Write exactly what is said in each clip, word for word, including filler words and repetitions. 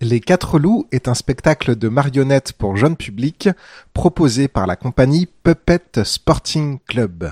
Les Quatre Loups est un spectacle de marionnettes pour jeune public proposé par la compagnie Puppet Sporting Club.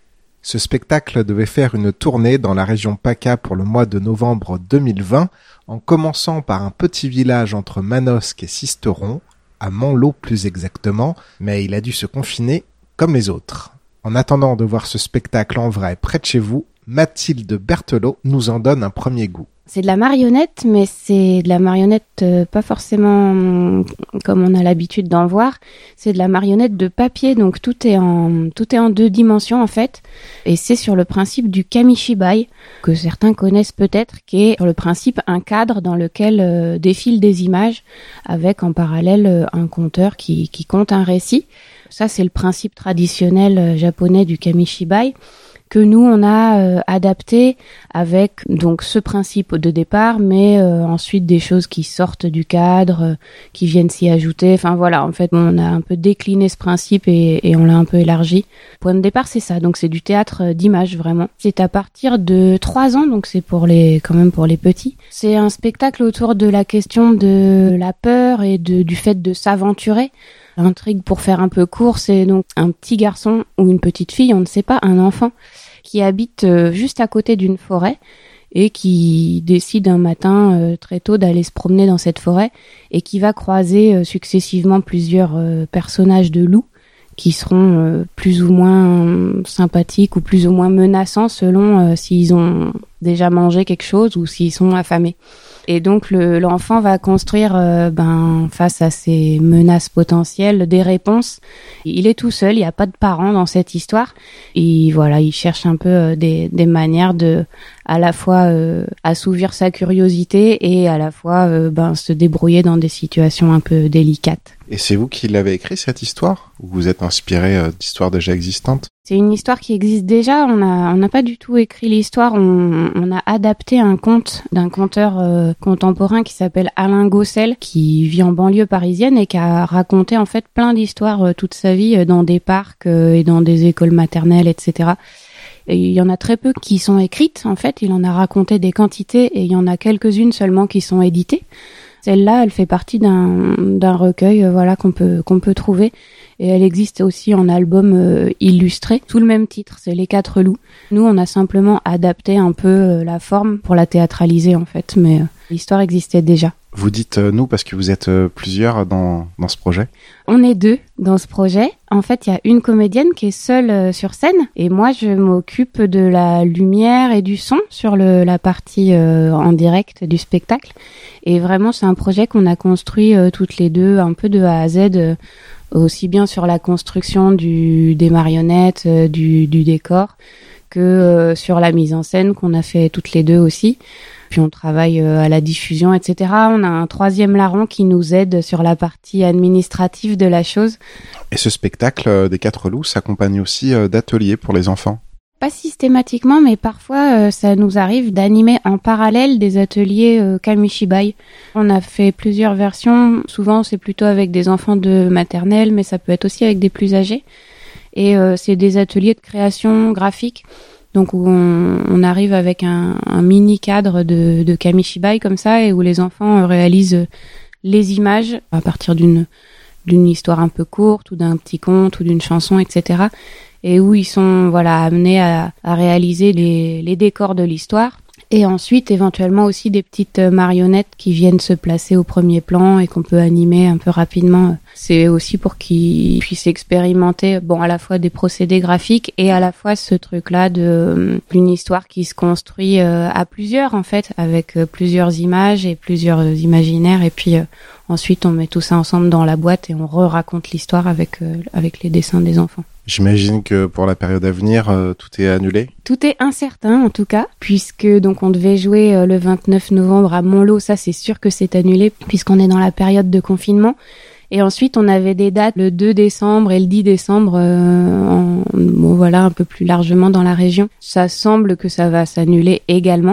Ce spectacle devait faire une tournée dans la région PACA pour le mois de novembre deux mille vingt, en commençant par un petit village entre Manosque et Sisteron, à Montlot plus exactement, mais il a dû se confiner comme les autres. En attendant de voir ce spectacle en vrai près de chez vous, Mathilde Berthelot nous en donne un premier goût. C'est de la marionnette, mais c'est de la marionnette euh, pas forcément euh, comme on a l'habitude d'en voir. C'est de la marionnette de papier, donc tout est en tout est en deux dimensions en fait. Et c'est sur le principe du kamishibai, que certains connaissent peut-être, qui est sur le principe un cadre dans lequel euh, défilent des images, avec en parallèle euh, un conteur qui qui compte un récit. Ça, c'est le principe traditionnel euh, japonais du kamishibai, que nous on a euh, adapté avec donc ce principe de départ, mais euh, ensuite des choses qui sortent du cadre, euh, qui viennent s'y ajouter. Enfin voilà, en fait, on a un peu décliné ce principe et, et on l'a un peu élargi. Point de départ, c'est ça. Donc c'est du théâtre d'image vraiment. C'est à partir de trois ans, donc c'est pour les quand même pour les petits. C'est un spectacle autour de la question de la peur et de du fait de s'aventurer. L'intrigue, pour faire un peu court, c'est donc un petit garçon ou une petite fille, on ne sait pas, un enfant, qui habite euh, juste à côté d'une forêt et qui décide un matin euh, très tôt d'aller se promener dans cette forêt et qui va croiser euh, successivement plusieurs euh, personnages de loups qui seront euh, plus ou moins euh, sympathiques ou plus ou moins menaçants selon euh, s'ils ont déjà mangé quelque chose ou s'ils sont affamés. Et donc le, l'enfant va construire euh, ben face à ces menaces potentielles des réponses. Il est tout seul, il n'y a pas de parents dans cette histoire. Et voilà, il cherche un peu euh, des, des manières de à la fois euh, assouvir sa curiosité et à la fois euh, ben se débrouiller dans des situations un peu délicates. Et c'est vous qui l'avez écrit cette histoire, ou vous êtes inspiré euh, d'histoires déjà existantes? C'est une histoire qui existe déjà. On a, on n'a pas du tout écrit l'histoire. On, on a adapté un conte d'un conteur euh, contemporain qui s'appelle Alain Gossel, qui vit en banlieue parisienne et qui a raconté en fait plein d'histoires euh, toute sa vie euh, dans des parcs euh, et dans des écoles maternelles, et cetera. Et il y en a très peu qui sont écrites. En fait, il en a raconté des quantités et il y en a quelques-unes seulement qui sont éditées. Celle-là, elle fait partie d'un, d'un recueil, euh, voilà, qu'on peut, qu'on peut trouver. Et elle existe aussi en album euh, illustré, sous le même titre, c'est Les Quatre Loups. Nous, on a simplement adapté un peu euh, la forme pour la théâtraliser, en fait, mais euh, l'histoire existait déjà. Vous dites euh, nous parce que vous êtes euh, plusieurs dans, dans ce projet? On est deux dans ce projet. En fait, il y a une comédienne qui est seule euh, sur scène et moi, je m'occupe de la lumière et du son sur le, la partie euh, en direct du spectacle. Et vraiment, c'est un projet qu'on a construit euh, toutes les deux, un peu de A à Z, euh, aussi bien sur la construction du, des marionnettes, euh, du, du décor, que euh, sur la mise en scène qu'on a fait toutes les deux aussi. Puis on travaille euh, à la diffusion, et cetera. On a un troisième larron qui nous aide sur la partie administrative de la chose. Et ce spectacle euh, des Quatre Loups s'accompagne aussi euh, d'ateliers pour les enfants? Pas systématiquement, mais parfois euh, ça nous arrive d'animer en parallèle des ateliers euh, kamishibai. On a fait plusieurs versions. Souvent c'est plutôt avec des enfants de maternelle, mais ça peut être aussi avec des plus âgés. Et euh, c'est des ateliers de création graphique. Donc où on, on arrive avec un, un mini cadre de, de kamishibai comme ça et où les enfants réalisent les images à partir d'une d'une histoire un peu courte ou d'un petit conte ou d'une chanson, et cetera. Et où ils sont voilà amenés à, à réaliser les, les décors de l'histoire. Et ensuite, éventuellement aussi des petites marionnettes qui viennent se placer au premier plan et qu'on peut animer un peu rapidement. C'est aussi pour qu'ils puissent expérimenter, bon, à la fois des procédés graphiques et à la fois ce truc-là de d'une histoire qui se construit euh, à plusieurs, en fait, avec euh, plusieurs images et plusieurs euh, imaginaires. Et puis euh, ensuite, on met tout ça ensemble dans la boîte et on re-raconte l'histoire avec euh, avec les dessins des enfants. J'imagine que pour la période à venir, euh, tout est annulé? Tout est incertain, en tout cas, puisque donc on devait jouer euh, le vingt-neuf novembre à Montlot. Ça, c'est sûr que c'est annulé, puisqu'on est dans la période de confinement. Et ensuite, on avait des dates le deux décembre et le dix décembre, euh, en, bon, voilà, un peu plus largement dans la région. Ça semble que ça va s'annuler également.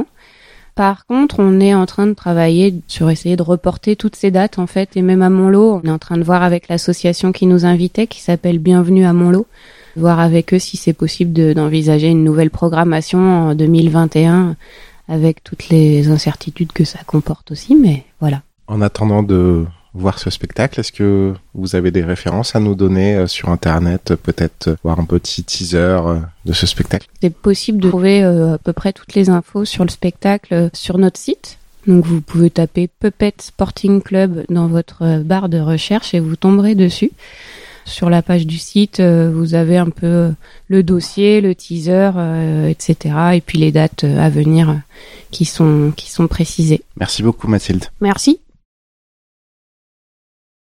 Par contre, on est en train de travailler sur essayer de reporter toutes ces dates, en fait, et même à Montlot, on est en train de voir avec l'association qui nous invitait, qui s'appelle Bienvenue à Montlot, voir avec eux si c'est possible de, d'envisager une nouvelle programmation en deux mille vingt et un, avec toutes les incertitudes que ça comporte aussi, mais voilà. En attendant de voir ce spectacle, est-ce que vous avez des références à nous donner sur Internet, peut-être voir un petit teaser de ce spectacle? C'est possible de trouver euh, à peu près toutes les infos sur le spectacle sur notre site. Donc vous pouvez taper Puppet Sporting Club dans votre barre de recherche et vous tomberez dessus. Sur la page du site, euh, vous avez un peu le dossier, le teaser, euh, et cetera. Et puis les dates à venir euh, qui sont qui sont précisées. Merci beaucoup Mathilde. Merci.